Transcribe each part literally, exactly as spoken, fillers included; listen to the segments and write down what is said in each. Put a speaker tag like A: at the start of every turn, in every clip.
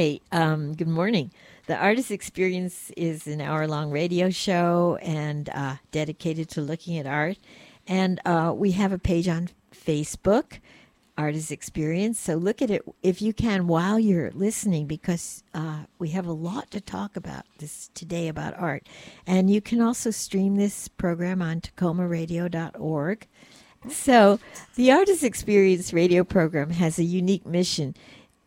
A: Hi, um, good morning. The Artist Experience is an hour-long radio show and uh, dedicated to looking at art. And uh, we have a page on Facebook, Artist Experience. So look at it if you can while you're listening, because uh, we have a lot to talk about this today about art. And you can also stream this program on tacoma radio dot org. So the Artist Experience radio program has a unique mission.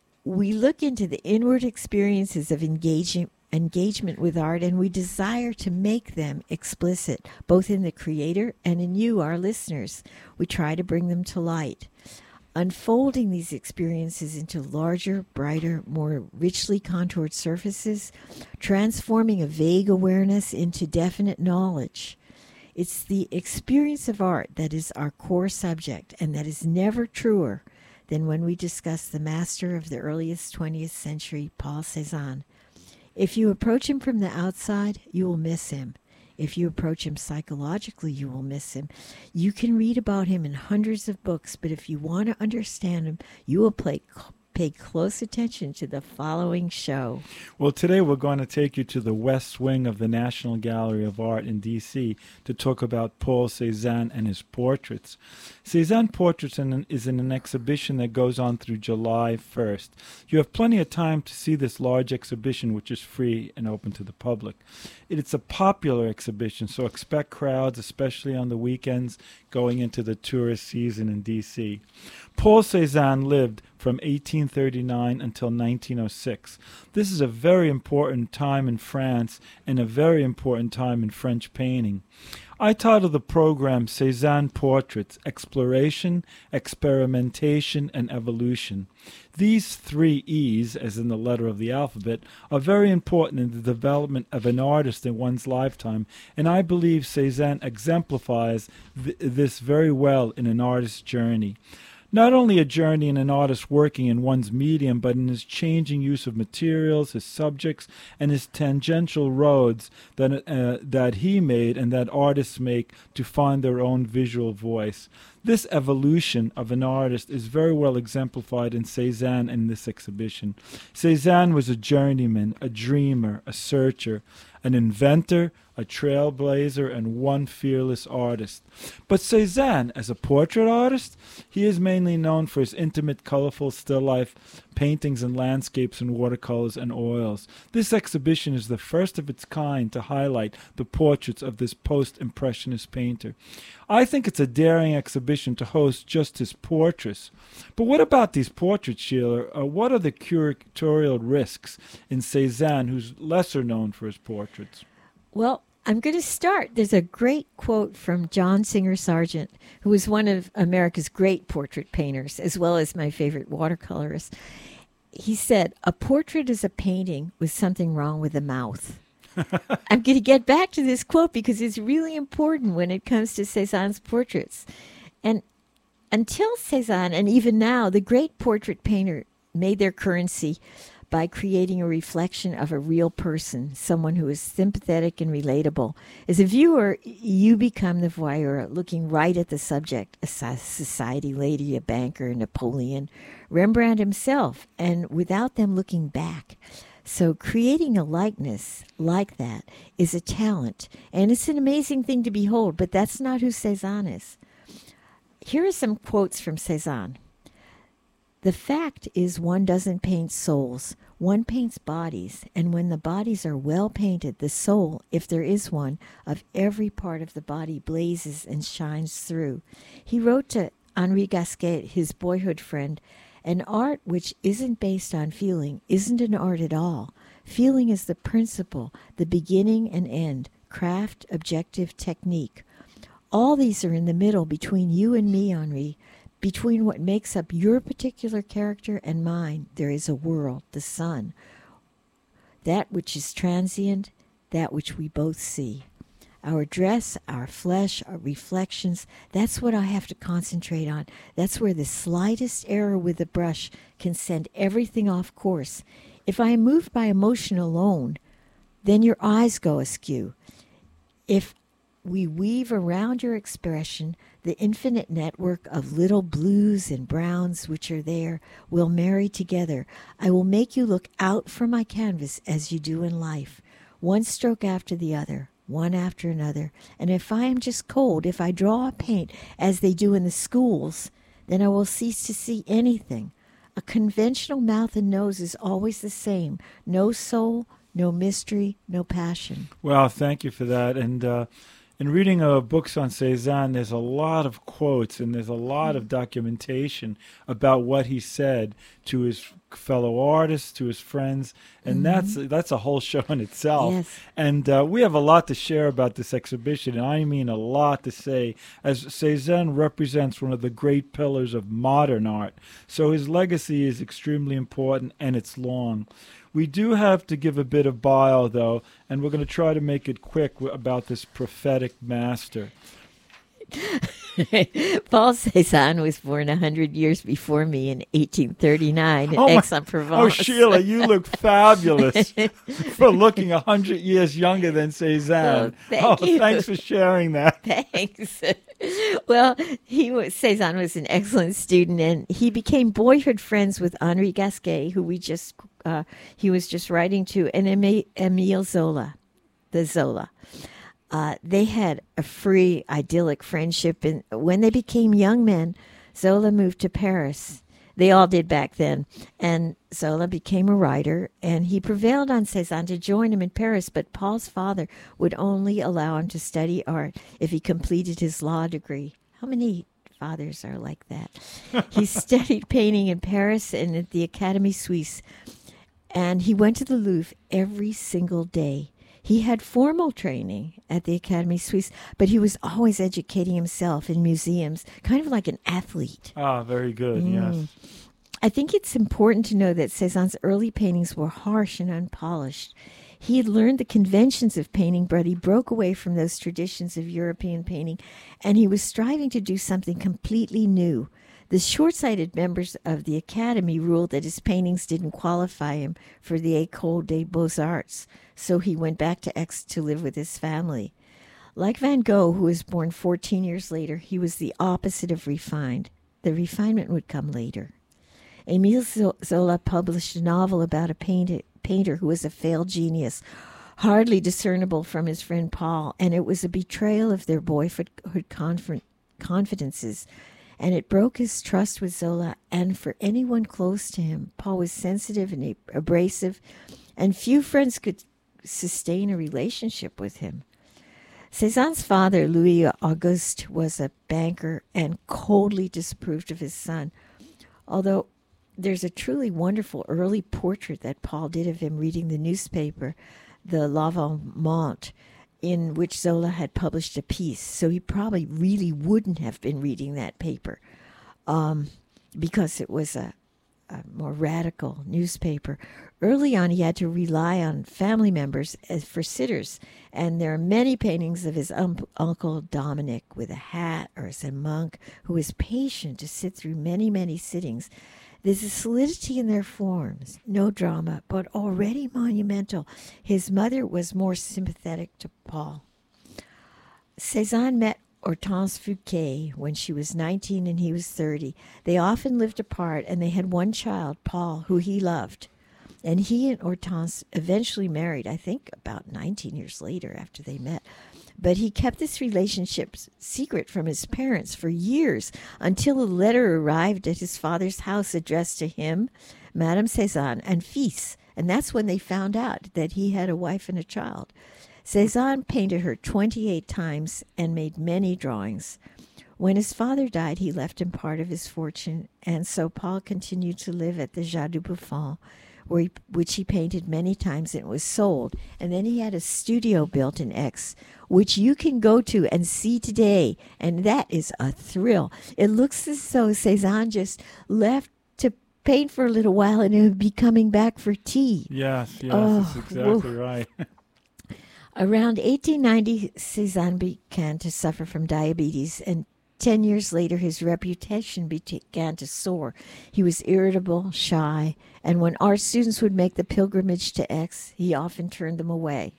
A: We look into the inward experiences of engaging, engagement with art, and we desire to make them explicit, both in the creator and in you, our listeners. We try to bring them to light, unfolding these experiences into larger, brighter, more richly contoured surfaces, transforming a vague awareness into definite knowledge. It's the experience of art that is our core subject, and that is never truer than when we discuss the master of the earliest twentieth century, Paul Cézanne. If you approach him from the outside, you will miss him. If you approach him psychologically, you will miss him. You can read about him in hundreds of books, but if you want to understand him, you will play pay close attention to the following show.
B: Well, today we're going to take you to the West Wing of the National Gallery of Art in D C to talk about Paul Cézanne and his portraits. Cézanne Portraits is in an exhibition that goes on through July first. You have plenty of time to see this large exhibition, which is free and open to the public. It's a popular exhibition, so expect crowds, especially on the weekends, going into the tourist season in D C. Paul Cézanne lived from eighteen thirty-nine until nineteen oh six. This is a very important time in France and a very important time in French painting. I titled the program Cézanne Portraits, Exploration, Experimentation, and Evolution. These three E's, as in the letter of the alphabet, are very important in the development of an artist in one's lifetime, and I believe Cézanne exemplifies th- this very well in an artist's journey. Not only a journey in an artist working in one's medium, but in his changing use of materials, his subjects, and his tangential roads that uh, that he made and that artists make to find their own visual voice. This evolution of an artist is very well exemplified in Cézanne in this exhibition. Cézanne was a journeyman, a dreamer, a searcher, an inventor, a trailblazer, and one fearless artist. But Cézanne, as a portrait artist, he is mainly known for his intimate, colorful, still life paintings and landscapes in watercolors and oils. This exhibition is the first of its kind to highlight the portraits of this post-impressionist painter. I think it's a daring exhibition to host just his portraits. But what about these portraits, Sheila? Uh, what are the curatorial risks in Cézanne, who's lesser known for his portraits?
A: Well, I'm going to start. There's a great quote from John Singer Sargent, who was one of America's great portrait painters, as well as my favorite watercolorist. He said, "A portrait is a painting with something wrong with the mouth." I'm going to get back to this quote because it's really important when it comes to Cézanne's portraits. And until Cézanne, and even now, the great portrait painter made their currency by creating a reflection of a real person, someone who is sympathetic and relatable. As a viewer, you become the voyeur, looking right at the subject, a society lady, a banker, Napoleon, Rembrandt himself, and without them looking back. So creating a likeness like that is a talent, and it's an amazing thing to behold, but that's not who Cézanne is. Here are some quotes from Cézanne. "The fact is one doesn't paint souls, one paints bodies, and when the bodies are well painted, the soul, if there is one, of every part of the body blazes and shines through." He wrote to Henri Gasquet, his boyhood friend, "An art which isn't based on feeling isn't an art at all. Feeling is the principle, the beginning and end, craft, objective, technique. All these are in the middle between you and me, Henri. Between what makes up your particular character and mine, there is a world, the sun, that which is transient, that which we both see. Our dress, our flesh, our reflections, that's what I have to concentrate on. That's where the slightest error with the brush can send everything off course. If I am moved by emotion alone, then your eyes go askew. If we weave around your expression the infinite network of little blues and browns which are there. We'll marry together. I will make you look out from my canvas as you do in life, one stroke after the other, one after another. And if I am just cold, if I draw a paint as they do in the schools, then I will cease to see anything. A conventional mouth and nose is always the same. No soul, no mystery, no passion.
B: Well, thank you for that. And uh, in reading uh, books on Cézanne, there's a lot of quotes and there's a lot of documentation about what he said to his fellow artists, to his friends, and mm-hmm. that's that's a whole show in itself.
A: Yes.
B: And uh, we have a lot to share about this exhibition, and I mean a lot to say, as Cézanne represents one of the great pillars of modern art. So his legacy is extremely important, and it's long. We do have to give a bit of bio, though, and we're going to try to make it quick w- about this prophetic master.
A: Paul Cézanne was born one hundred years before me in eighteen thirty-nine in
B: oh
A: Aix-en-Provence.
B: Oh, Sheila, you look fabulous for looking one hundred years younger than Cézanne.
A: Oh, thank
B: oh
A: you.
B: Thanks for sharing that.
A: Thanks. Well, he was Cézanne was an excellent student, and he became boyhood friends with Henri Gasquet, who we just uh, he was just writing to, and Émile Zola, the Zola. Uh, they had a free, idyllic friendship, and when they became young men, Zola moved to Paris. They all did back then, and Zola became a writer, and he prevailed on Cézanne to join him in Paris, but Paul's father would only allow him to study art if he completed his law degree. How many fathers are like that? He studied painting in Paris and at the Académie Suisse, and he went to the Louvre every single day. He had formal training at the Académie Suisse, but he was always educating himself in museums, kind of like an athlete.
B: Ah, very good, mm. yes.
A: I think it's important to know that Cézanne's early paintings were harsh and unpolished. He had learned the conventions of painting, but he broke away from those traditions of European painting, and he was striving to do something completely new. The short-sighted members of the Academy ruled that his paintings didn't qualify him for the École des Beaux-Arts, so he went back to Aix to live with his family. Like Van Gogh, who was born fourteen years later, he was the opposite of refined. The refinement would come later. Émile Zola published a novel about a painter, painter who was a failed genius, hardly discernible from his friend Paul, and it was a betrayal of their boyhood conf- confidences. And it broke his trust with Zola and for anyone close to him. Paul was sensitive and abrasive, and few friends could sustain a relationship with him. Cézanne's father, Louis Auguste, was a banker and coldly disapproved of his son, although there's a truly wonderful early portrait that Paul did of him reading the newspaper, the L'Avant, in which Zola had published a piece. So he probably really wouldn't have been reading that paper um, because it was a, a more radical newspaper. Early on, he had to rely on family members as for sitters, and there are many paintings of his um, uncle Dominic with a hat or as a monk who was patient to sit through many, many sittings. There's a solidity in their forms, no drama, but already monumental. His mother was more sympathetic to Paul. Cézanne met Hortense Fouquet when she was nineteen and he was thirty. They often lived apart, and they had one child, Paul, who he loved. And he and Hortense eventually married, I think about nineteen years later after they met. But he kept this relationship secret from his parents for years until a letter arrived at his father's house addressed to him, Madame Cézanne, and Fils. And that's when they found out that he had a wife and a child. Cézanne painted her twenty-eight times and made many drawings. When his father died, he left him part of his fortune, and so Paul continued to live at the Jardin Buffon, where he, which he painted many times, and it was sold. And then he had a studio built in Aix, which you can go to and see today, and that is a thrill. It looks as though Cézanne just left to paint for a little while, and he'll be coming back for tea.
B: Yes, yes,
A: oh,
B: that's exactly
A: whoa.
B: right.
A: Around eighteen ninety, Cézanne began to suffer from diabetes, and ten years later, his reputation began to soar. He was irritable, shy, and when art students would make the pilgrimage to Aix, he often turned them away.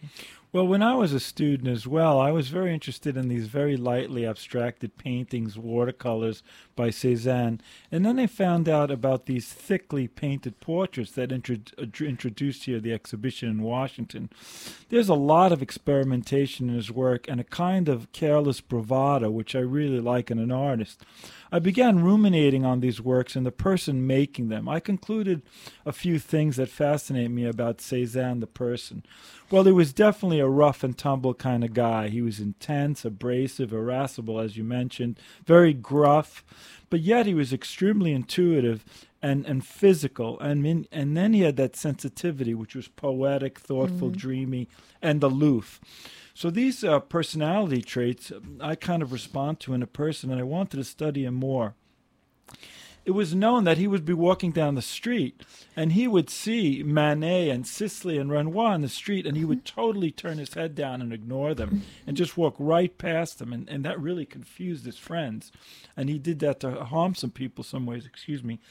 B: Well, when I was a student as well, I was very interested in these very lightly abstracted paintings, watercolors by Cézanne. And then I found out about these thickly painted portraits that intro- introduced here the exhibition in Washington. There's a lot of experimentation in his work and a kind of careless bravado, which I really like in an artist. I began ruminating on these works and the person making them. I concluded a few things that fascinate me about Cézanne the person. Well, he was definitely a rough and tumble kind of guy. He was intense, abrasive, irascible, as you mentioned, very gruff, but yet he was extremely intuitive and, and physical. And, in, and then he had that sensitivity, which was poetic, thoughtful, mm-hmm. dreamy, and aloof. So these uh, personality traits I kind of respond to in a person, and I wanted to study him more. It was known that he would be walking down the street, and he would see Manet and Sisley and Renoir on the street, and he would totally turn his head down and ignore them and just walk right past them, and, and that really confused his friends. And he did that to harm some people some ways, excuse me.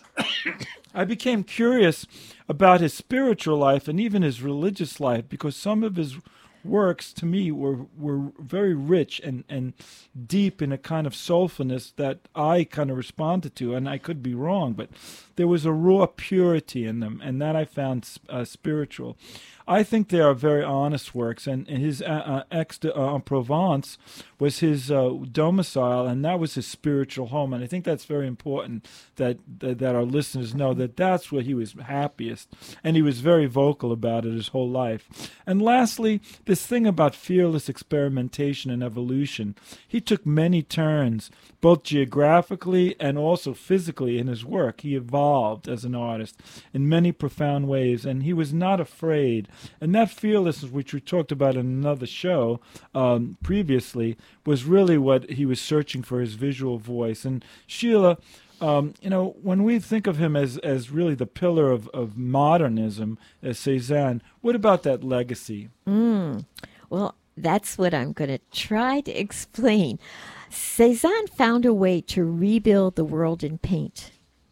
B: I became curious about his spiritual life and even his religious life because some of his works to me were were very rich and and deep in a kind of soulfulness that I kind of responded to, and I could be wrong, but there was a raw purity in them, and that I found uh, spiritual. I think they are very honest works, and, and his uh, uh, Aix de, uh, en Provence was his uh, domicile, and that was his spiritual home, and I think that's very important that, that that our listeners know that that's where he was happiest, and he was very vocal about it his whole life. And lastly, this thing about fearless experimentation and evolution. He took many turns, both geographically and also physically in his work. He evolved as an artist in many profound ways, and he was not afraid. And that fearlessness, which we talked about in another show um, previously, was really what he was searching for, his visual voice. And Sheila, um, you know, when we think of him as, as really the pillar of, of modernism, as Cézanne, what about that legacy?
A: Mm. Well, that's what I'm going to try to explain. Cézanne found a way to rebuild the world in paint.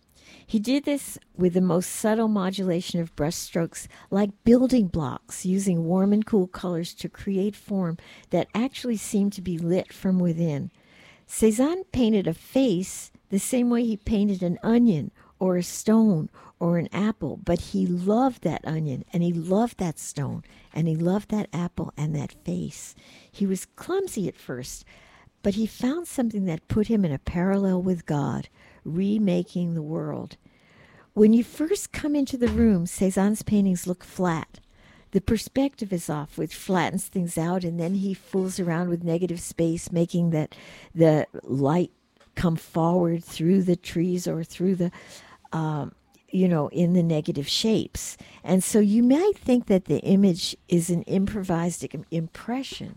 A: He did this with the most subtle modulation of brushstrokes, like building blocks, using warm and cool colors to create form that actually seemed to be lit from within. Cézanne painted a face the same way he painted an onion or a stone or an apple, but he loved that onion, and he loved that stone, and he loved that apple and that face. He was clumsy at first, but he found something that put him in a parallel with God, remaking the world. When you first come into the room, Cézanne's paintings look flat. The perspective is off, which flattens things out, and then he fools around with negative space, making that the light come forward through the trees or through the, um, you know, in the negative shapes. And so you might think that the image is an improvised impression.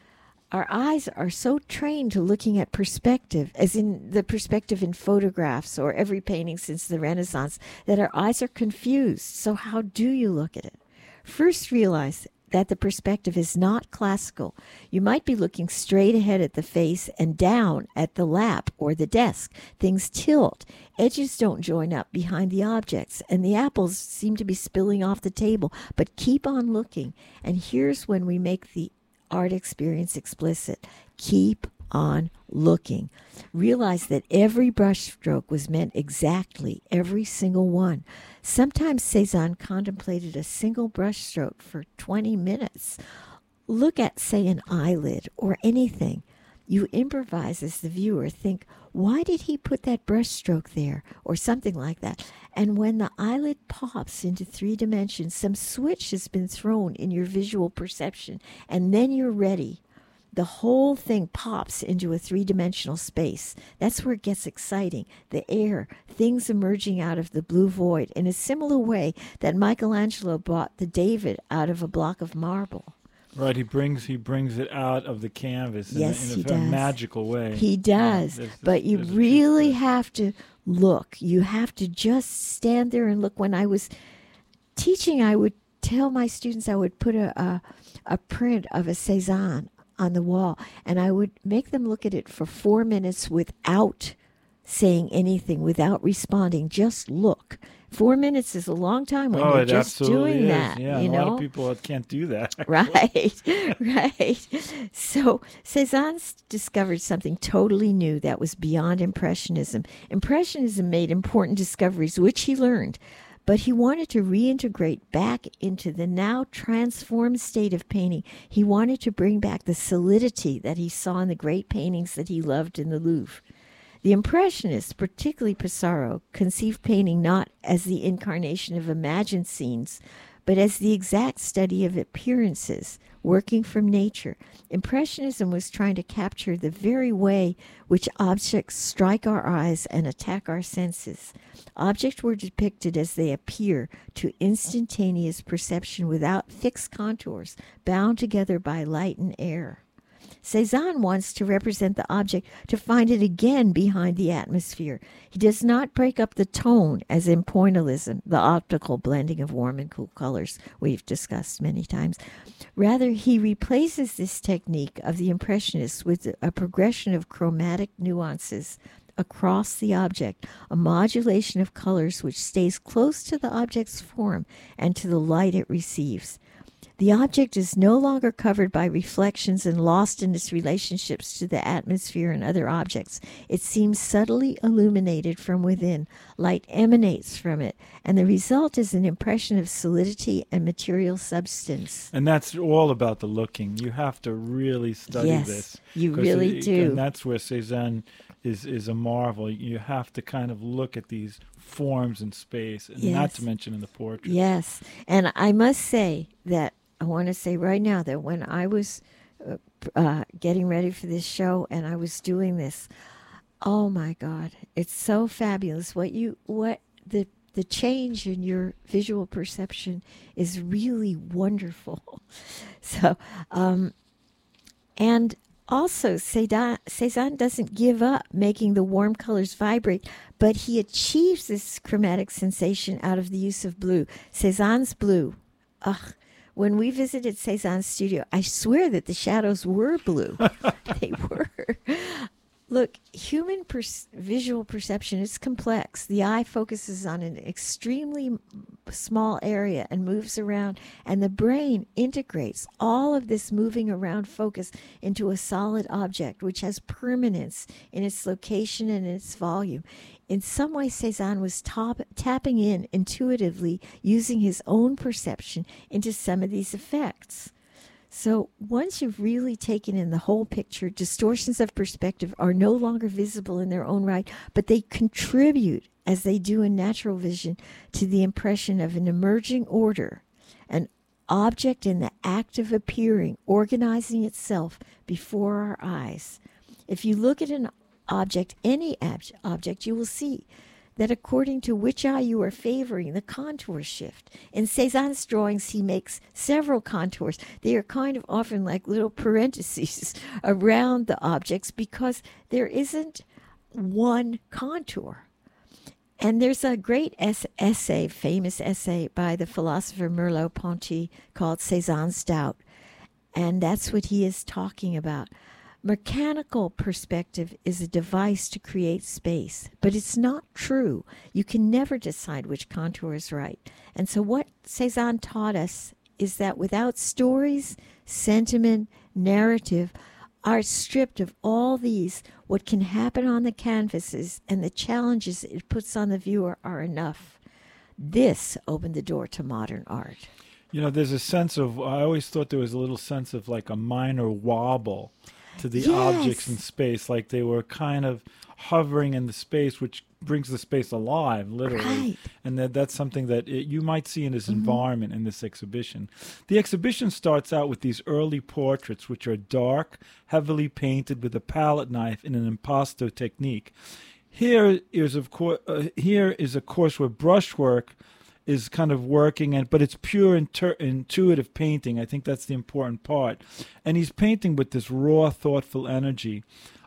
A: Our eyes are so trained to looking at perspective, as in the perspective in photographs or every painting since the Renaissance, that our eyes are confused. So how do you look at it? First, realize that the perspective is not classical. You might be looking straight ahead at the face and down at the lap or the desk. Things tilt. Edges don't join up behind the objects, and the apples seem to be spilling off the table. But keep on looking, and here's when we make the art experience explicit. Keep on looking. Realize that every brushstroke was meant exactly, every single one. Sometimes Cézanne contemplated a single brushstroke for twenty minutes. Look at, say, an eyelid or anything. You improvise as the viewer. Think, why did he put that brushstroke there? Or something like that. And when the eyelid pops into three dimensions, some switch has been thrown in your visual perception, and then you're ready. The whole thing pops into a three-dimensional space. That's where it gets exciting. The air, things emerging out of the blue void in a similar way that Michelangelo brought the David out of a block of marble.
B: Right, he brings he brings it out of the canvas in
A: yes,
B: a, in a
A: he
B: very
A: does.
B: magical way.
A: He does,
B: yeah, there's,
A: but you really have to look. You have to just stand there and look. When I was teaching, I would tell my students I would put a a, a print of a Cézanne on the wall, and I would make them look at it for four minutes without saying anything, without responding. Just look Four minutes is a long time when
B: oh,
A: you're
B: it
A: just
B: absolutely
A: doing
B: is.
A: that.
B: Yeah,
A: you
B: and
A: know?
B: a lot of people can't do that.
A: Right, right. So Cezanne discovered something totally new that was beyond Impressionism. Impressionism made important discoveries, which he learned, but he wanted to reintegrate back into the now transformed state of painting. He wanted to bring back the solidity that he saw in the great paintings that he loved in the Louvre. The Impressionists, particularly Pissarro, conceived painting not as the incarnation of imagined scenes, but as the exact study of appearances, working from nature. Impressionism was trying to capture the very way which objects strike our eyes and attack our senses. Objects were depicted as they appear to instantaneous perception without fixed contours, bound together by light and air. Cezanne wants to represent the object to find it again behind the atmosphere. He does not break up the tone, as in pointillism, the optical blending of warm and cool colors we've discussed many times. Rather, he replaces this technique of the Impressionists with a progression of chromatic nuances across the object, a modulation of colors which stays close to the object's form and to the light it receives. The object is no longer covered by reflections and lost in its relationships to the atmosphere and other objects. It seems subtly illuminated from within. Light emanates from it, and the result is an impression of solidity and material substance.
B: And that's all about the looking. You have to really study
A: yes,
B: this.
A: You really
B: it,
A: do.
B: And that's where Cezanne is, is a marvel. You have to kind of look at these forms in space, and
A: yes.
B: not to mention in the portraits.
A: Yes, and I must say that I want to say right now that when I was uh, uh, getting ready for this show and I was doing this, oh my God, it's so fabulous. What you, what the, the change in your visual perception is really wonderful. So, um, and also Cezanne, Cezanne doesn't give up making the warm colors vibrate, but he achieves this chromatic sensation out of the use of blue. Cezanne's blue. Ugh. When we visited Cezanne's studio, I swear that the shadows were blue. They were. Look, human per- visual perception is complex. The eye focuses on an extremely small area and moves around, and the brain integrates all of this moving around focus into a solid object, which has permanence in its location and its volume. In some way, Cezanne was top, tapping in intuitively, using his own perception into some of these effects. So once you've really taken in the whole picture, distortions of perspective are no longer visible in their own right, but they contribute, as they do in natural vision, to the impression of an emerging order, an object in the act of appearing, organizing itself before our eyes. If you look at an object, any ab- object, you will see that according to which eye you are favoring, the contours shift. In Cezanne's drawings, he makes several contours. They are kind of often like little parentheses around the objects because there isn't one contour. And there's a great es- essay, famous essay by the philosopher Merleau-Ponty called Cezanne's Doubt. And that's what he is talking about. Mechanical perspective is a device to create space, but it's not true. You can never decide which contour is right. And so what Cezanne taught us is that without stories, sentiment, narrative, are stripped of all these, what can happen on the canvases and the challenges it puts on the viewer are enough. This opened the door to modern art.
B: You know, there's a sense of, I always thought there was a little sense of like a minor wobble to the
A: yes.
B: objects in space, like they were kind of hovering in the space, which brings the space alive, literally.
A: Right.
B: And that that's something that it, you might see in this
A: mm-hmm.
B: environment, in this exhibition. The exhibition starts out with these early portraits, which are dark, heavily painted with a palette knife in an impasto technique. Here is, of course, uh, here is a course where brushwork is kind of working, and but it's pure inter- intuitive painting. I think that's the important part. And he's painting with this raw, thoughtful energy.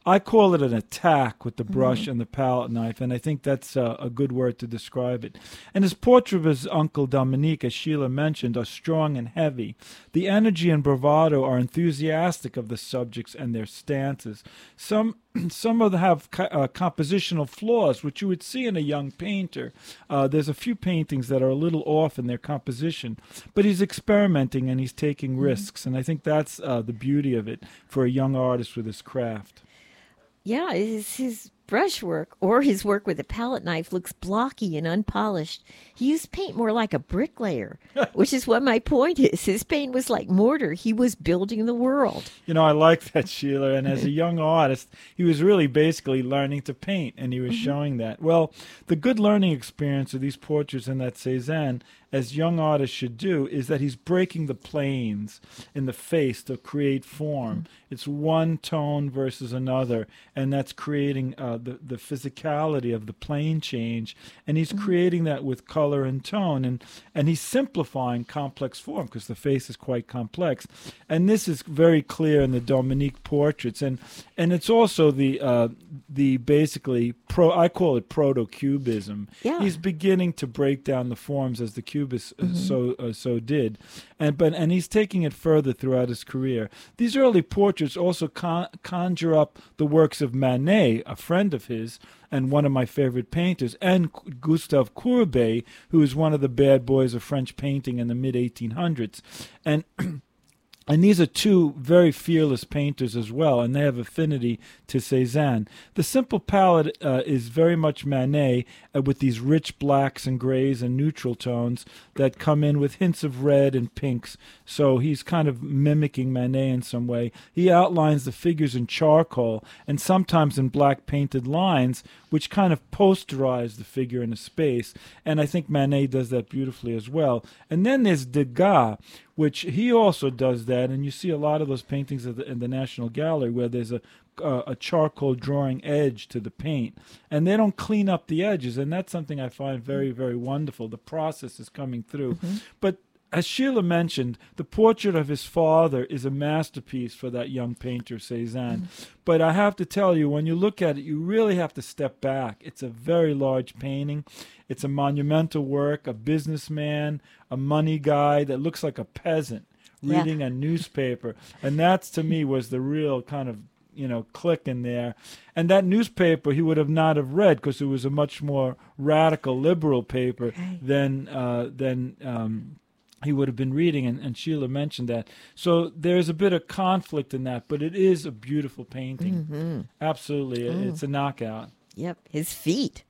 B: I call it an attack with the brush mm-hmm. and the palette knife, and I think that's uh, a good word to describe it. And his portrait of his uncle Dominique, as Sheila mentioned, are strong and heavy. The energy and bravado are enthusiastic of the subjects and their stances. Some some of them have co- uh, compositional flaws, which you would see in a young painter. Uh, there's a few paintings that are a little off in their composition, but he's experimenting and he's taking mm-hmm. risks, and I think that's uh, the beauty of it for a young artist with his craft.
A: Yeah, his, his brushwork or his work with a palette knife looks blocky and unpolished. He used paint more like a bricklayer, which is what my point is. His paint was like mortar. He was building the world.
B: You know, I like that, Sheila. And as a young artist, he was really basically learning to paint, and he was mm-hmm. showing that. Well, the good learning experience of these portraits in that Cézanne, as young artists should do, is that he's breaking the planes in the face to create form. Mm-hmm. It's one tone versus another, and that's creating uh, the, the physicality of the plane change. And he's mm-hmm. creating that with color and tone, and, and he's simplifying complex form because the face is quite complex. And this is very clear in the Dominique portraits. And and it's also the uh, the basically, pro. I call it proto-cubism.
A: Yeah.
B: He's beginning to break down the forms as the Cubists mm-hmm. uh, so uh, so did. And but and he's taking it further throughout his career. These early portraits also con- conjure up the works of Manet, a friend of his, and one of my favorite painters, and Gustave Courbet, who is one of the bad boys of French painting in the mid eighteen hundreds. And And these are two very fearless painters as well, and they have affinity to Cézanne. The simple palette uh, is very much Manet, uh, with these rich blacks and grays and neutral tones that come in with hints of red and pinks. So he's kind of mimicking Manet in some way. He outlines the figures in charcoal and sometimes in black painted lines, which kind of posterize the figure in a space. And I think Manet does that beautifully as well. And then there's Degas, which he also does that, and you see a lot of those paintings at the, in the National Gallery where there's a uh, a charcoal drawing edge to the paint, and they don't clean up the edges, and that's something I find very, very wonderful. The process is coming through. Mm-hmm. But as Sheila mentioned, the portrait of his father is a masterpiece for that young painter, Cézanne. Mm-hmm. But I have to tell you, when you look at it, you really have to step back. It's a very large painting. It's a monumental work, a businessman, a money guy that looks like a peasant reading yeah. a newspaper. And that, to me, was the real kind of, you know, click in there. And that newspaper he would have not have read because it was a much more radical, liberal paper right. than uh, than um, he would have been reading. And, and Sheila mentioned that. So there's a bit of conflict in that, but it is a beautiful painting. Mm-hmm. Absolutely. Mm. It's a knockout.
A: Yep. His feet.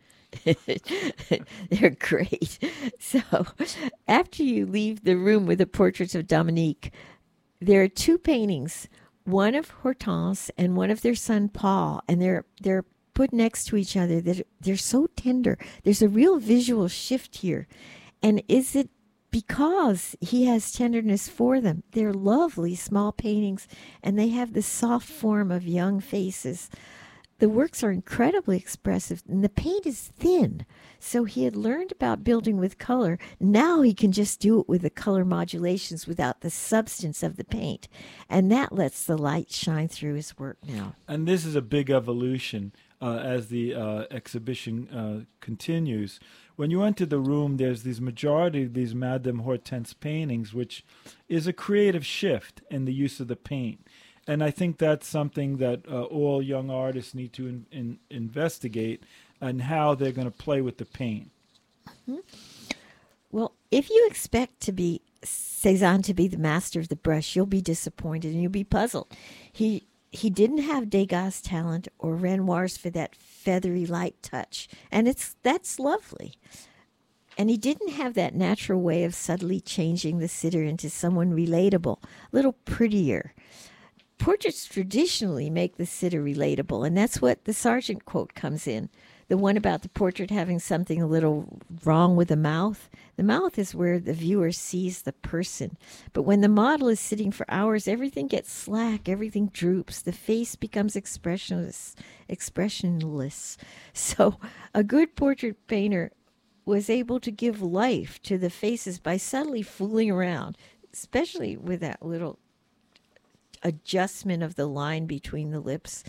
A: They're great. So after you leave the room with the portraits of Dominique, there are two paintings, one of Hortense and one of their son Paul, and they're they're put next to each other. They're, they're so tender. There's a real visual shift here. And is it because he has tenderness for them? They're lovely small paintings, and they have the soft form of young faces. The works are incredibly expressive, and the paint is thin. So he had learned about building with color. Now he can just do it with the color modulations without the substance of the paint. And that lets the light shine through his work now.
B: And this is a big evolution uh, as the uh, exhibition uh, continues. When you enter the room, there's these majority of these Madame Hortense paintings, which is a creative shift in the use of the paint. And I think that's something that uh, all young artists need to in, in, investigate, and how they're going to play with the paint.
A: Mm-hmm. Well, if you expect to be Cézanne to be the master of the brush, you'll be disappointed and you'll be puzzled. He he didn't have Degas' talent or Renoir's for that feathery light touch, and it's that's lovely. And he didn't have that natural way of subtly changing the sitter into someone relatable, a little prettier. Portraits traditionally make the sitter relatable, and that's what the Sargent quote comes in. The one about the portrait having something a little wrong with the mouth. The mouth is where the viewer sees the person. But when the model is sitting for hours, everything gets slack, everything droops. The face becomes expressionless. expressionless. So a good portrait painter was able to give life to the faces by subtly fooling around, especially with that little adjustment of the line between the lips.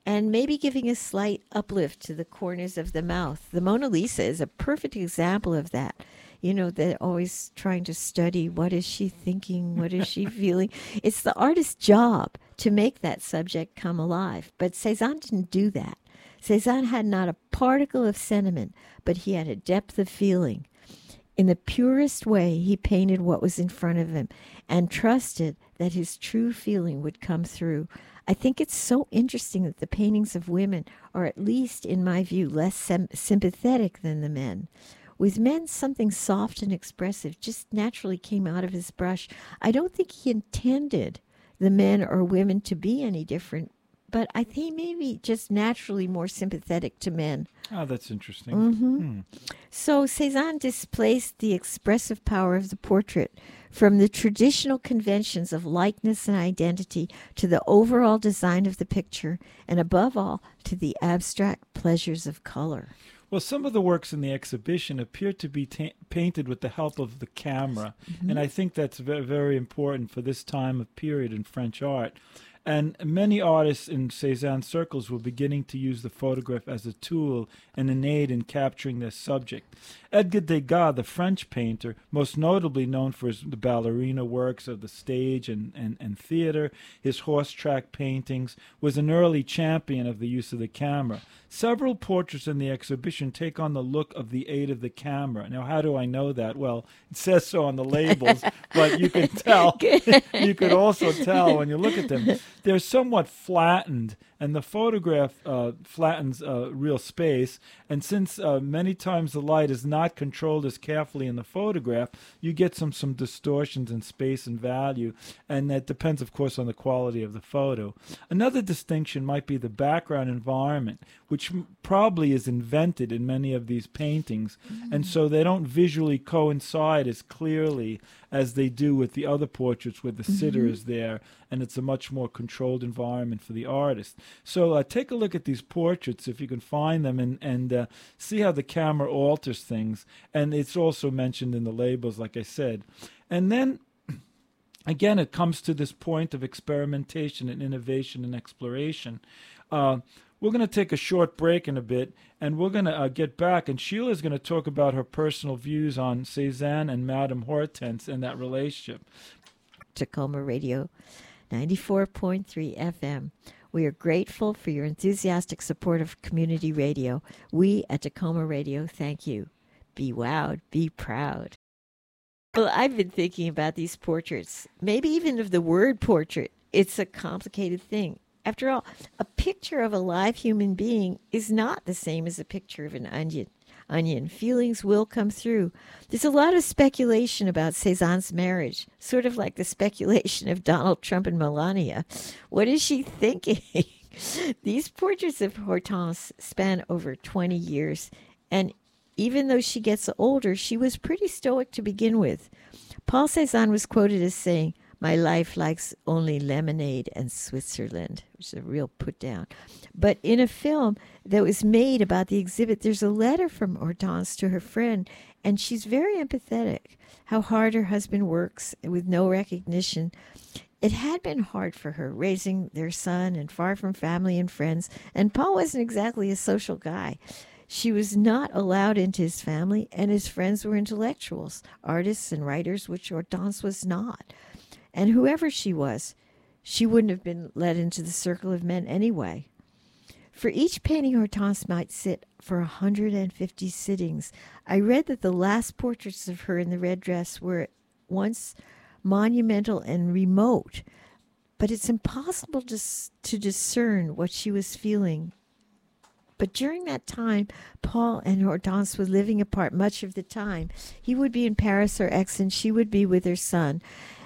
A: and maybe giving a slight uplift to the corners of the mouth. The Mona Lisa is a perfect example of that. You know, they're always trying to study what is she thinking, what is she feeling. It's the artist's job to make that subject come alive. But Cézanne didn't do that. Cézanne had not a particle of sentiment, but he had a depth of feeling. In the purest way, he painted what was in front of him and trusted that his true feeling would come through. I think it's so interesting that the paintings of women are, at least in my view, less sim- sympathetic than the men. With men, something soft and expressive just naturally came out of his brush. I don't think he intended the men or women to be any different, but I think he may be just naturally more sympathetic to men.
B: Oh, that's interesting.
A: Mm-hmm.
B: Hmm.
A: So Cézanne displaced the expressive power of the portrait from the traditional conventions of likeness and identity to the overall design of the picture, and above all, to the abstract pleasures of color.
B: Well, some of the works in the exhibition appear to be ta- painted with the help of the camera, mm-hmm. and I think that's ve- very important for this time of period in French art. And many artists in Cézanne circles were beginning to use the photograph as a tool and an aid in capturing their subject. Edgar Degas, the French painter, most notably known for his the ballerina works of the stage and, and, and theater, his horse-track paintings, was an early champion of the use of the camera. Several portraits in the exhibition take on the look of the aid of the camera. Now, how do I know that? Well, it says so on the labels, but you can tell. You could also tell when you look at them. They're somewhat flattened, and the photograph uh, flattens uh, real space. And since uh, many times the light is not controlled as carefully in the photograph, you get some, some distortions in space and value, and that depends, of course, on the quality of the photo. Another distinction might be the background environment, which m- probably is invented in many of these paintings, mm-hmm. and so they don't visually coincide as clearly as they do with the other portraits where the mm-hmm. sitter is there, and it's a much more controlled environment for the artist. So uh, take a look at these portraits if you can find them, and, and uh, see how the camera alters things. And it's also mentioned in the labels, like I said. And then, again, it comes to this point of experimentation and innovation and exploration. Uh, We're going to take a short break in a bit, and we're going to uh, get back, and Sheila's going to talk about her personal views on Cézanne and Madame Hortense and that relationship.
A: Tacoma Radio, ninety-four point three F M. We are grateful for your enthusiastic support of community radio. We at Tacoma Radio thank you. Be wowed, be proud. Well, I've been thinking about these portraits, maybe even of the word portrait. It's a complicated thing. After all, a picture of a live human being is not the same as a picture of an onion. Onion. Feelings will come through. There's a lot of speculation about Cézanne's marriage, sort of like the speculation of Donald Trump and Melania. What is she thinking? These portraits of Hortense span over twenty years, and even though she gets older, she was pretty stoic to begin with. Paul Cézanne was quoted as saying, "My life likes only lemonade and Switzerland," which is a real put down. But in a film that was made about the exhibit, there's a letter from Hortense to her friend, and she's very empathetic. How hard her husband works with no recognition. It had been hard for her, raising their son and far from family and friends, and Paul wasn't exactly a social guy. She was not allowed into his family, and his friends were intellectuals, artists and writers, which Hortense was not. And whoever she was, she wouldn't have been let into the circle of men anyway. For each painting, Hortense might sit for one hundred fifty sittings. I read that the last portraits of her in the red dress were at once monumental and remote, but it's impossible to, to discern what she was feeling. But during that time, Paul and Hortense were living apart much of the time. He would be in Paris or Aix, and she would be with her son.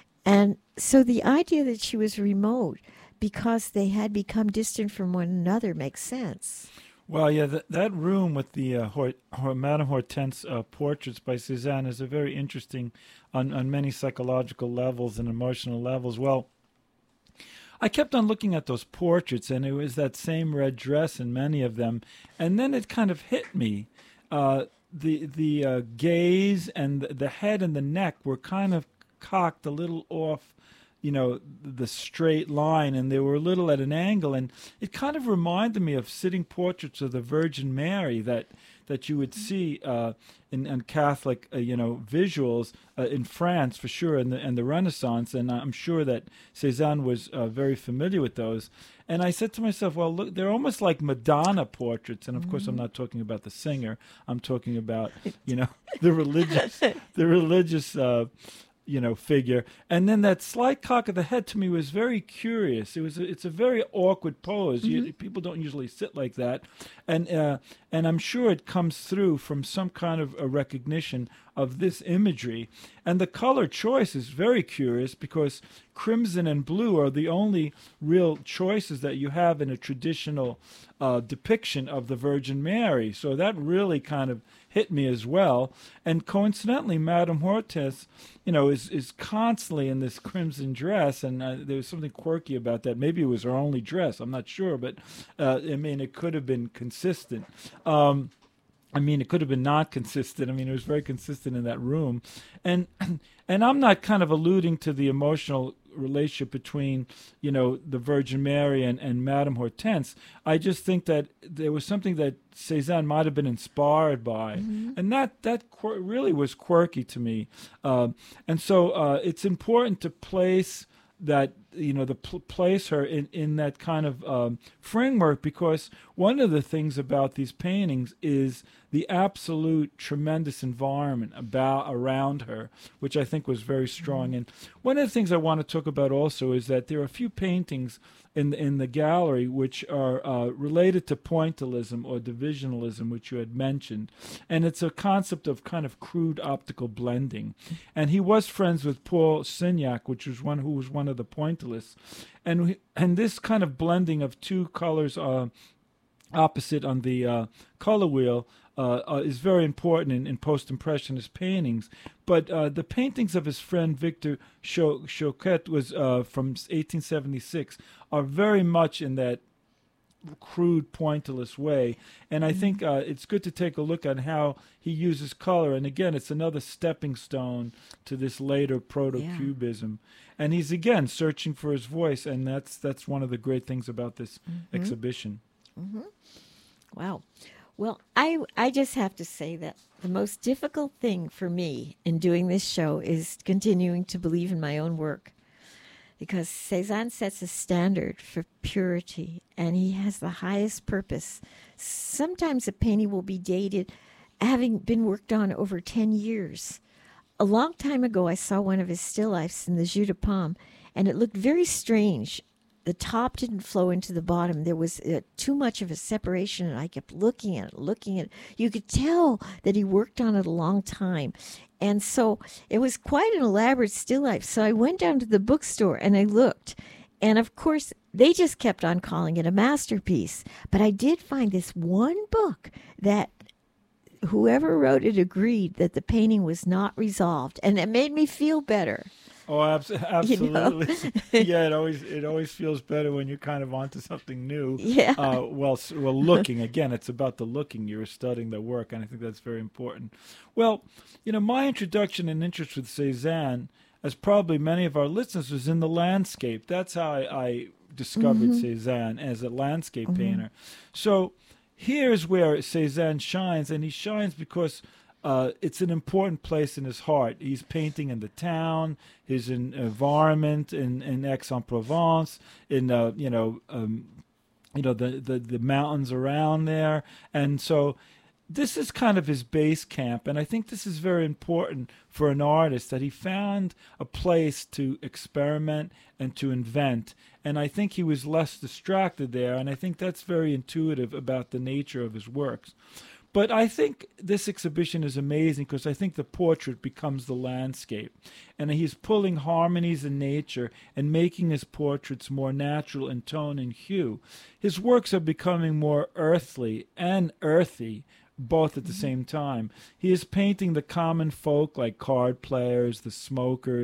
A: And so the idea that she was remote because they had become distant from one another makes sense.
B: Well, yeah, that, that room with the uh, Hort, Hort, Madame Hortense uh, portraits by Cézanne is a very interesting on, on many psychological levels and emotional levels. Well, I kept on looking at those portraits, and it was that same red dress in many of them, and then it kind of hit me. Uh, the the uh, gaze and the head and the neck were kind of cocked a little off, you know, the straight line, and they were a little at an angle, and it kind of reminded me of sitting portraits of the Virgin Mary that that you would see uh, in, in Catholic, uh, you know, visuals uh, in France for sure, and the and the Renaissance, and I'm sure that Cézanne was uh, very familiar with those. And I said to myself, well, look, they're almost like Madonna portraits, and of mm-hmm. course, I'm not talking about the singer. I'm talking about, you know, the religious, the religious. Uh, you know, figure. And then that slight cock of the head to me was very curious. It was, a, it's a very awkward pose. Mm-hmm. You, people don't usually sit like that. And, uh, and I'm sure it comes through from some kind of a recognition of this imagery. And the color choice is very curious because crimson and blue are the only real choices that you have in a traditional uh, depiction of the Virgin Mary. So that really kind of hit me as well. And coincidentally, Madame Hortense, you know, is, is constantly in this crimson dress, and uh, there was something quirky about that. Maybe it was her only dress. I'm not sure, but uh, I mean, it could have been consistent. Um, I mean, it could have been not consistent. I mean, it was very consistent in that room. And and I'm not kind of alluding to the emotional relationship between, you know, the Virgin Mary and, and Madame Hortense. I just think that there was something that Cézanne might have been inspired by. Mm-hmm. And that, that quir- really was quirky to me. Um, and so uh, it's important to place that, you know, the pl- place her in, in that kind of um, framework, because one of the things about these paintings is the absolute tremendous environment about around her, which I think was very strong. Mm-hmm. And one of the things I want to talk about also is that there are a few paintings in the, in the gallery which are uh, related to pointillism or divisionalism, which you had mentioned. And it's a concept of kind of crude optical blending. And he was friends with Paul Signac, which was one who was one of the pointillists. And we, and this kind of blending of two colors uh, opposite on the uh, color wheel Uh, uh, is very important in, in post-impressionist paintings. But uh, the paintings of his friend Victor Choquet was uh, from eighteen seventy-six are very much in that crude, pointillist way. And I mm-hmm. think uh, it's good to take a look at how he uses color. And again, it's another stepping stone to this later proto-cubism. Yeah. And he's, again, searching for his voice. And that's that's one of the great things about this mm-hmm. exhibition.
A: Mm-hmm. Wow. Well, I, I just have to say that the most difficult thing for me in doing this show is continuing to believe in my own work, because Cézanne sets a standard for purity, and he has the highest purpose. Sometimes a painting will be dated having been worked on over ten years. A long time ago, I saw one of his still lifes in the Jeu de Paume, and it looked very strange. The top didn't flow into the bottom. There was uh, too much of a separation, and I kept looking at it, looking at it. You could tell that he worked on it a long time. And so it was quite an elaborate still life. So I went down to the bookstore, and I looked. And, of course, they just kept on calling it a masterpiece. But I did find this one book that whoever wrote it agreed that the painting was not resolved. And it made me feel better.
B: Oh, abs- absolutely. You know? Yeah, it always it always feels better when you're kind of onto something new.
A: Yeah.
B: Uh, well, well, looking again, it's about the looking. You're studying the work, and I think that's very important. Well, you know, my introduction and interest with Cézanne, as probably many of our listeners, was in the landscape. That's how I, I discovered mm-hmm. Cézanne as a landscape mm-hmm. painter. So here's where Cézanne shines, and he shines because Uh, it's an important place in his heart. He's painting in the town, his in, environment in, in Aix-en-Provence, in uh, you know, um, you know the, the the mountains around there, and so this is kind of his base camp. And I think this is very important for an artist, that he found a place to experiment and to invent. And I think he was less distracted there, and I think that's very intuitive about the nature of his works. But I think this exhibition is amazing because I think the portrait becomes the landscape. And he's pulling harmonies in nature and making his portraits more natural in tone and hue. His works are becoming more earthly and earthy, both at the same time. He is painting the common folk like card players, the smokers,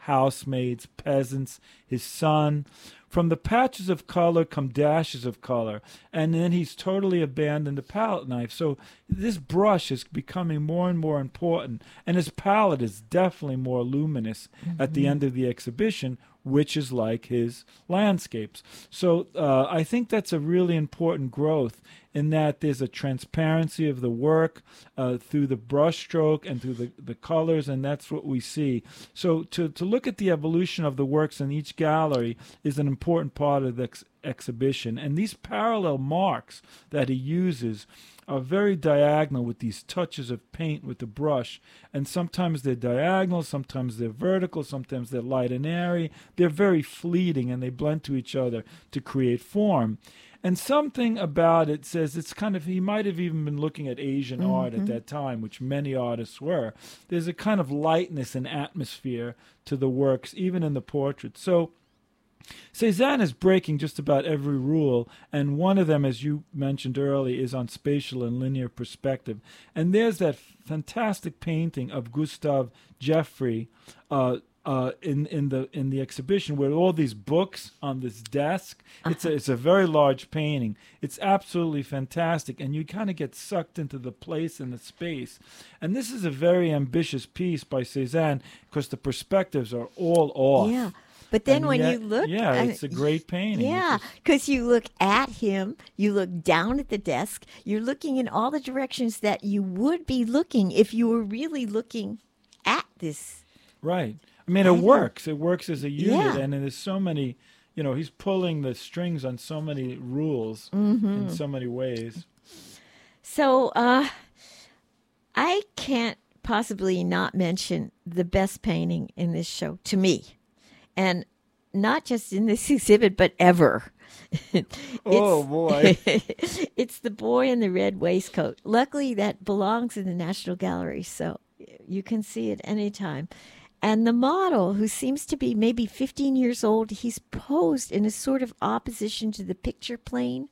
B: housemaids, peasants, his son. From the patches of color come dashes of color, and then he's totally abandoned the palette knife. So this brush is becoming more and more important, and his palette is definitely more luminous mm-hmm. at the end of the exhibition, which is like his landscapes. So uh, I think that's a really important growth in that there's a transparency of the work uh, through the brushstroke and through the, the colors, and that's what we see. So to, to look at the evolution of the works in each gallery is an important part of the ex- exhibition. And these parallel marks that he uses are very diagonal with these touches of paint with the brush. And sometimes they're diagonal, sometimes they're vertical, sometimes they're light and airy. They're very fleeting, and they blend to each other to create form. And something about it says it's kind of, he might have even been looking at Asian mm-hmm. art at that time, which many artists were. There's a kind of lightness and atmosphere to the works, even in the portraits. So Cézanne is breaking just about every rule, and one of them, as you mentioned earlier, is on spatial and linear perspective. And there's that fantastic painting of Gustave Jeffrey uh, uh, in in the in the exhibition with all these books on this desk. Uh-huh. It's a it's a very large painting. It's absolutely fantastic, and you kind of get sucked into the place and the space. And this is a very ambitious piece by Cézanne because the perspectives are all off.
A: Yeah. But then
B: and
A: when
B: yet,
A: you look...
B: Yeah, it's a great painting.
A: Yeah, because you look at him, you look down at the desk, you're looking in all the directions that you would be looking if you were really looking at this.
B: Right. I mean, it works. It works as a unit,
A: yeah.
B: and there's so many, you know, he's pulling the strings on so many rules
A: mm-hmm.
B: in so many ways.
A: So uh, I can't possibly not mention the best painting in this show, to me. And not just in this exhibit, but ever.
B: Oh, boy.
A: It's the boy in the red waistcoat. Luckily, that belongs in the National Gallery, so you can see it anytime. And the model, who seems to be maybe fifteen years old, he's posed in a sort of opposition to the picture plane.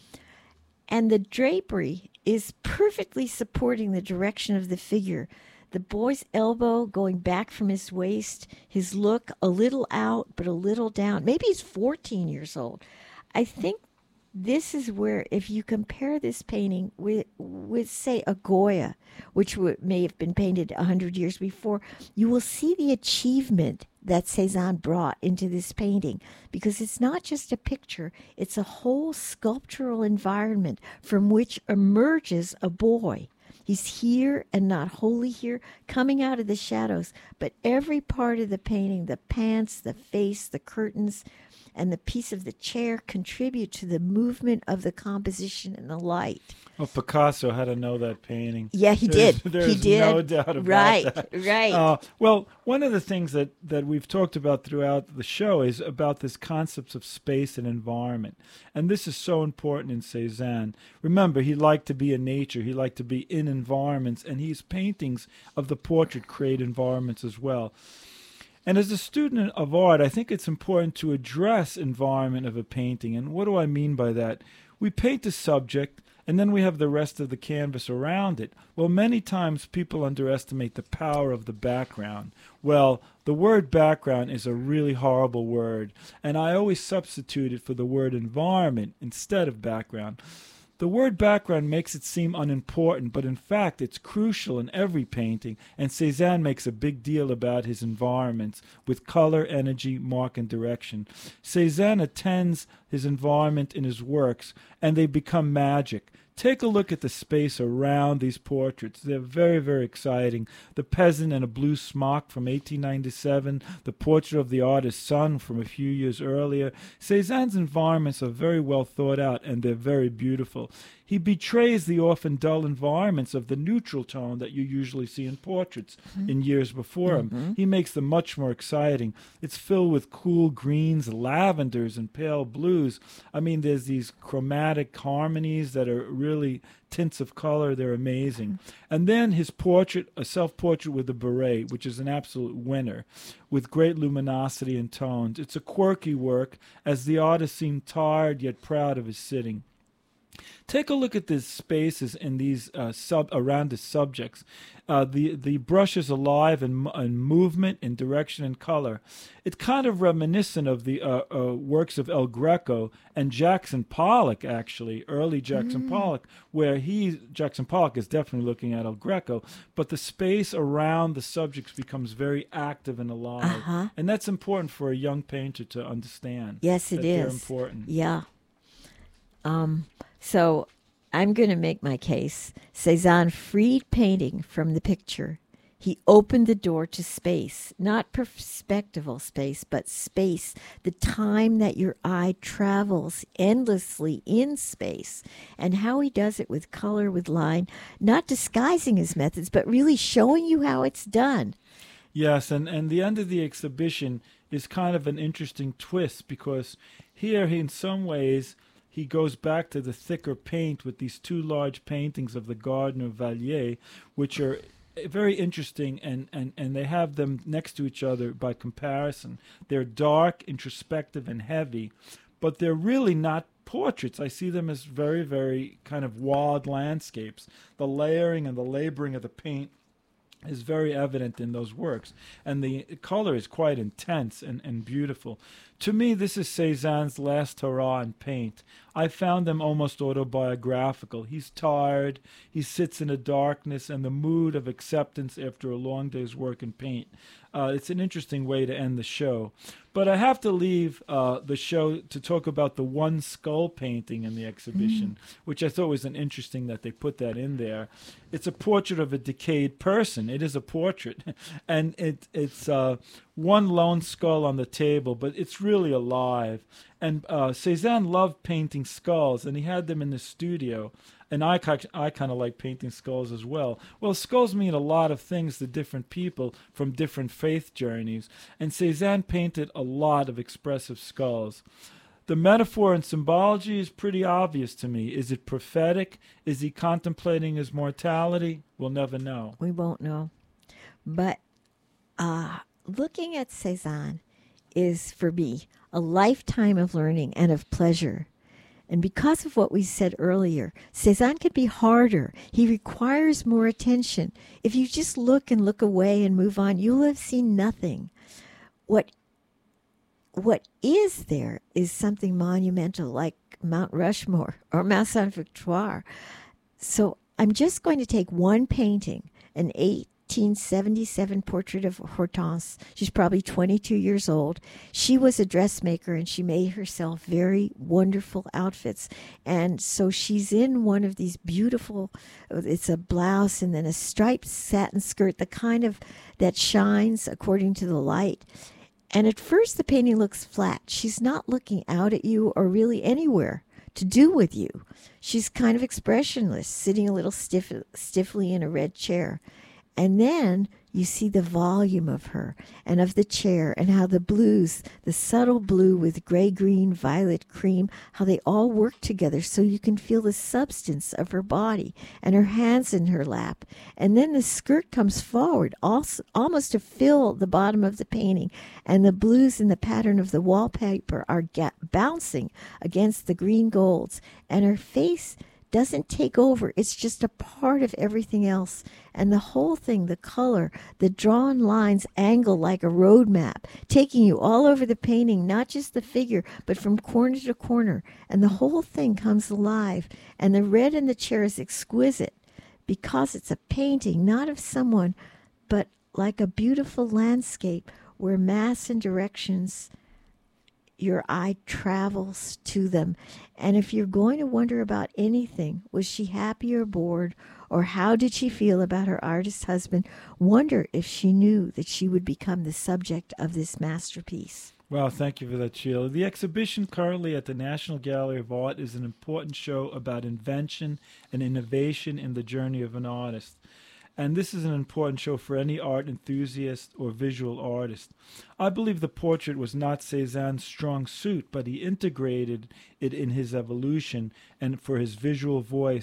A: And the drapery is perfectly supporting the direction of the figure. The boy's elbow going back from his waist, his look a little out but a little down. Maybe he's fourteen years old. I think this is where, if you compare this painting with, with say, a Goya, which w- may have been painted one hundred years before, you will see the achievement that Cézanne brought into this painting, because it's not just a picture, it's a whole sculptural environment from which emerges a boy. He's here and not wholly here, coming out of the shadows. But every part of the painting, the pants, the face, the curtains, and the piece of the chair contribute to the movement of the composition and the light.
B: Well, Picasso had to know that painting.
A: Yeah, he
B: there's,
A: did.
B: There's
A: he did.
B: no doubt about
A: right,
B: that.
A: Right, right.
B: Uh, well, one of the things that, that we've talked about throughout the show is about this concepts of space and environment. And this is so important in Cézanne. Remember, he liked to be in nature. He liked to be in environments. And his paintings of the portrait create environments as well. And as a student of art, I think it's important to address environment of a painting. And what do I mean by that? We paint the subject, and then we have the rest of the canvas around it. Well, many times people underestimate the power of the background. Well, the word background is a really horrible word, and I always substitute it for the word environment instead of background. The word background makes it seem unimportant, but in fact it's crucial in every painting, and Cézanne makes a big deal about his environments with color, energy, mark, and direction. Cézanne attends his environment in his works, and they become magic. Take a look at the space around these portraits. They're very, very exciting. The peasant in a blue smock from eighteen ninety-seven, the portrait of the artist's son from a few years earlier. Cézanne's environments are very well thought out, and they're very beautiful. He betrays the often dull environments of the neutral tone that you usually see in portraits mm-hmm. in years before him. Mm-hmm. He makes them much more exciting. It's filled with cool greens, lavenders, and pale blues. I mean, there's these chromatic harmonies that are really tints of color. They're amazing. Mm-hmm. And then his portrait, a self-portrait with a beret, which is an absolute winner, with great luminosity and tones. It's a quirky work, as the artist seemed tired yet proud of his sitting. Take a look at the spaces in these uh, sub around the subjects. Uh, the the brush is alive in, in movement, in direction, and color. It's kind of reminiscent of the uh, uh, works of El Greco and Jackson Pollock, actually, early Jackson
A: Mm.
B: Pollock, where he Jackson Pollock is definitely looking at El Greco, but the space around the subjects becomes very active and alive,
A: Uh-huh.
B: and that's important for a young painter to understand.
A: Yes, it
B: that they're
A: is.
B: important.
A: Yeah. Um, so I'm going to make my case. Cézanne freed painting from the picture. He opened the door to space, not perspectival space, but space, the time that your eye travels endlessly in space, and how he does it with color, with line, not disguising his methods, but really showing you how it's done.
B: Yes, and, and the end of the exhibition is kind of an interesting twist because here, he, in some ways, he goes back to the thicker paint with these two large paintings of the Garden of Vallier, which are very interesting, and, and, and they have them next to each other by comparison. They're dark, introspective, and heavy, but they're really not portraits. I see them as very, very kind of wild landscapes. The layering and the laboring of the paint is very evident in those works, and the color is quite intense and, and beautiful. To me, this is Cézanne's last hurrah in paint. I found them almost autobiographical. He's tired, he sits in a darkness and the mood of acceptance after a long day's work in paint. Uh, it's an interesting way to end the show. But I have to leave uh, the show to talk about the one skull painting in the exhibition, mm. which I thought was an interesting that they put that in there. It's a portrait of a decayed person. It is a portrait. And it, it's uh, one lone skull on the table, but it's really alive. And uh, Cézanne loved painting skulls, and he had them in the studio. And I, I kind of like painting skulls as well. Well, skulls mean a lot of things to different people from different faith journeys. And Cézanne painted a lot of expressive skulls. The metaphor and symbology is pretty obvious to me. Is it prophetic? Is he contemplating his mortality? We'll never know.
A: We won't know. But uh, looking at Cézanne is, for me, a lifetime of learning and of pleasure. And because of what we said earlier, Cézanne can be harder. He requires more attention. If you just look and look away and move on, you'll have seen nothing. What what is there is something monumental, like Mount Rushmore or Mount Sainte Victoire. So I'm just going to take one painting, an eighteen seventy-seven portrait of Hortense. She's probably twenty-two years old. She was a dressmaker, and she made herself very wonderful outfits. And so she's in one of these beautiful, it's a blouse and then a striped satin skirt, the kind of that shines according to the light. And at first the painting looks flat. She's not looking out at you or really anywhere to do with you. She's kind of expressionless, sitting a little stiff, stiffly in a red chair. And then you see the volume of her and of the chair, and how the blues, the subtle blue with gray, green, violet, cream, how they all work together so you can feel the substance of her body and her hands in her lap. And then the skirt comes forward also, almost to fill the bottom of the painting, and the blues in the pattern of the wallpaper are ga- bouncing against the green golds, and her face doesn't take over. It's just a part of everything else. And the whole thing, the color, the drawn lines angle like a road map, taking you all over the painting, not just the figure, but from corner to corner. And the whole thing comes alive. And the red in the chair is exquisite because it's a painting, not of someone, but like a beautiful landscape where mass and directions, your eye travels to them. And if you're going to wonder about anything, was she happy or bored, or how did she feel about her artist husband, wonder if she knew that she would become the subject of this masterpiece.
B: Well, thank you for that, Sheila. The exhibition currently at the National Gallery of Art is an important show about invention and innovation in the journey of an artist. And this is an important show for any art enthusiast or visual artist. I believe the portrait was not Cézanne's strong suit, but he integrated it in his evolution and for his visual voice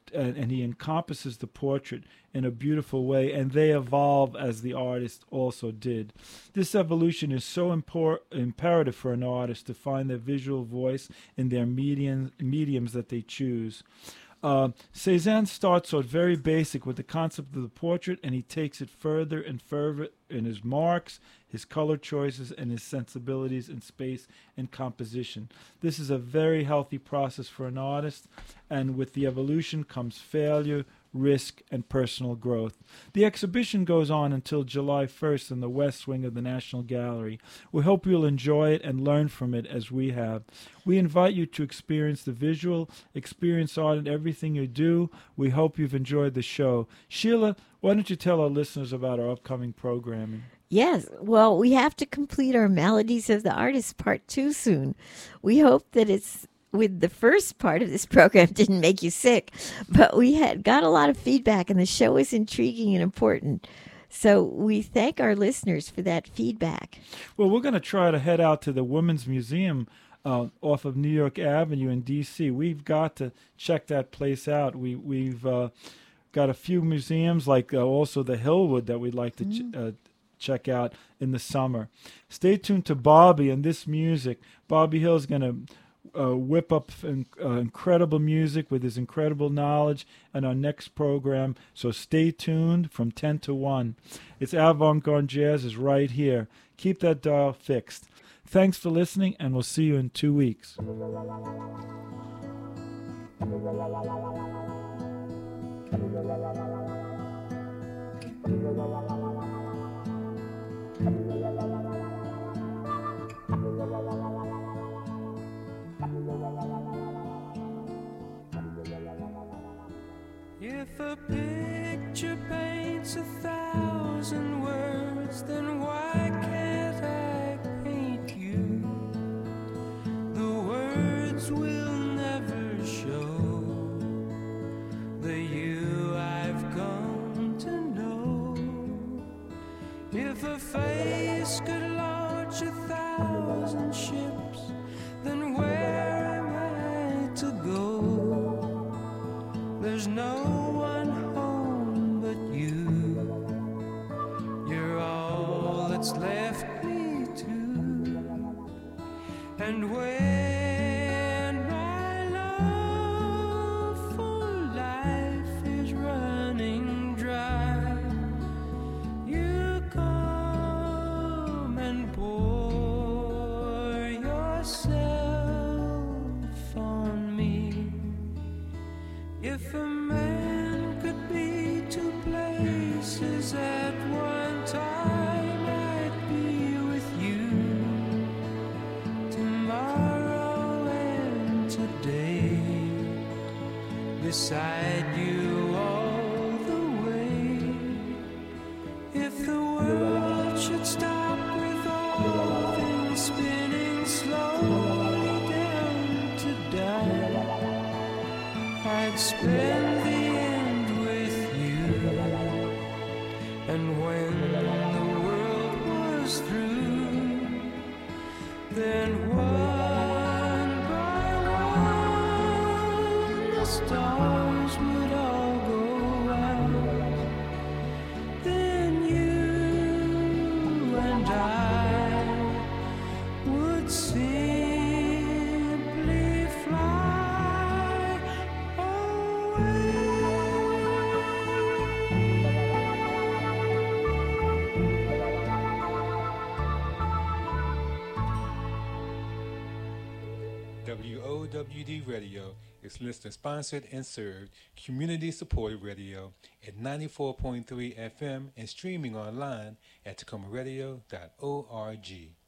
B: and, and he encompasses the portrait in a beautiful way, and they evolve as the artist also did. This evolution is so impor- imperative for an artist to find their visual voice in their medium, mediums that they choose. Uh, Cézanne starts out very basic with the concept of the portrait, and he takes it further and further in his marks, his color choices, and his sensibilities in space and composition. This is a very healthy process for an artist, and with the evolution comes failure, risk, and personal growth. The exhibition goes on until July first in the West Wing of the National Gallery. We hope you'll enjoy it and learn from it as we have. We invite you to experience the visual, experience art in everything you do. We hope you've enjoyed the show. Sheila, why don't you tell our listeners about our upcoming programming?
A: Yes, well, we have to complete our Melodies of the Artist Part two soon. We hope that it's with the first part of this program didn't make you sick, but we had got a lot of feedback and the show is intriguing and important. So we thank our listeners for that feedback.
B: Well, we're going to try to head out to the Women's Museum uh, off of New York Avenue in D C. We've got to check that place out. We, we've uh, got a few museums, like uh, also the Hillwood, that we'd like to mm. ch- uh, check out in the summer. Stay tuned to Bobby and this music. Bobby Hill's going to Uh, whip up in, uh, incredible music with his incredible knowledge in our next program. So stay tuned from ten to one. It's Avant-Garde Jazz is right here. Keep that dial fixed. Thanks for listening, and we'll see you in two weeks.
C: If a picture paints a thousand words, then why can't I paint you? The words will never show the you I've come to know. If a face could launch a thousand ships, then where am I to go? There's no one home but you. You're all that's left me to. And when my love for life is running dry, you come and pour yourself on me. If a man could be two places at one time, I'd be with you tomorrow and today, beside you all the way. If the world should stop with all things spinning slowly down to die, I'd spend the end with you. And when the world was through, then one by one the stars would all go out. Then you and I would simply fly away.
D: W O W D Radio is listener sponsored and served, community supported radio at ninety-four point three F M and streaming online at tacoma radio dot org.